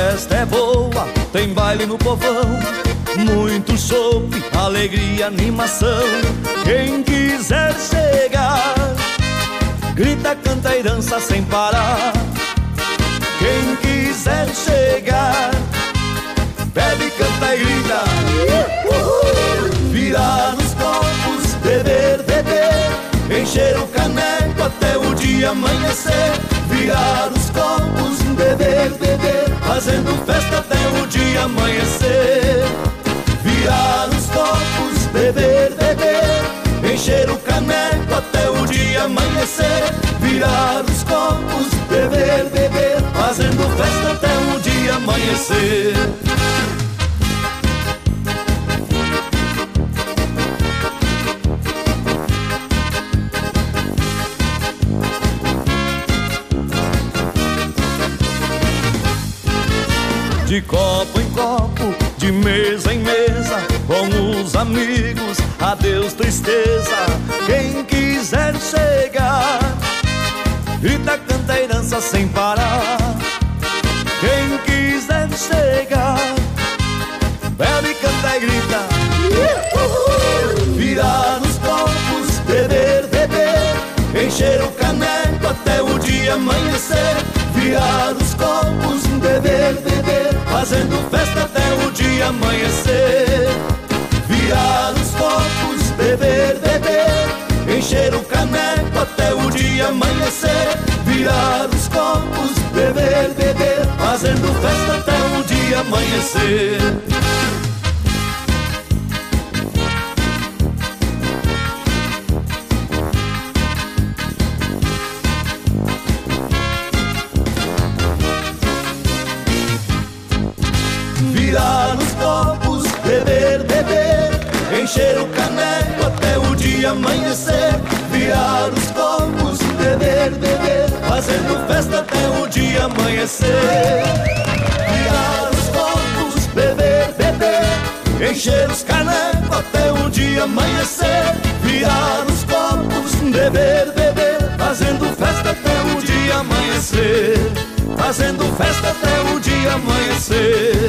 festa é boa, tem baile no povão, muito chope, alegria, animação. Quem quiser chegar, grita, canta e dança sem parar. Quem quiser chegar, bebe, canta e grita. Virar os copos, beber, beber, encher o caneco até o dia amanhecer. Virar os copos, beber, beber, fazendo festa até o dia amanhecer. Virar os copos, beber, beber, encher o caneco até o dia amanhecer. Virar os copos, beber, beber, fazendo festa até o dia amanhecer. De copo em copo, de mesa em mesa, com os amigos, adeus tristeza. Quem quiser chegar, grita, canta e dança sem parar. Quem quiser chegar, bebe, canta e grita. Virar os copos, beber, beber, encher o caneco até o dia amanhecer. Virar os copos, beber, beber, fazendo festa até o dia amanhecer. Virar os copos, beber, beber, encher o caneco até o dia amanhecer. Virar os copos, beber, beber, fazendo festa até o dia amanhecer. Virar os copos, beber, beber, encher o caneco até o dia amanhecer. Virar os copos, beber, beber, fazendo festa até o dia amanhecer. Virar os copos, beber, beber, encher os canecos até o dia amanhecer. Virar os copos, beber, beber, fazendo festa até o dia amanhecer. Fazendo festa até o dia amanhecer.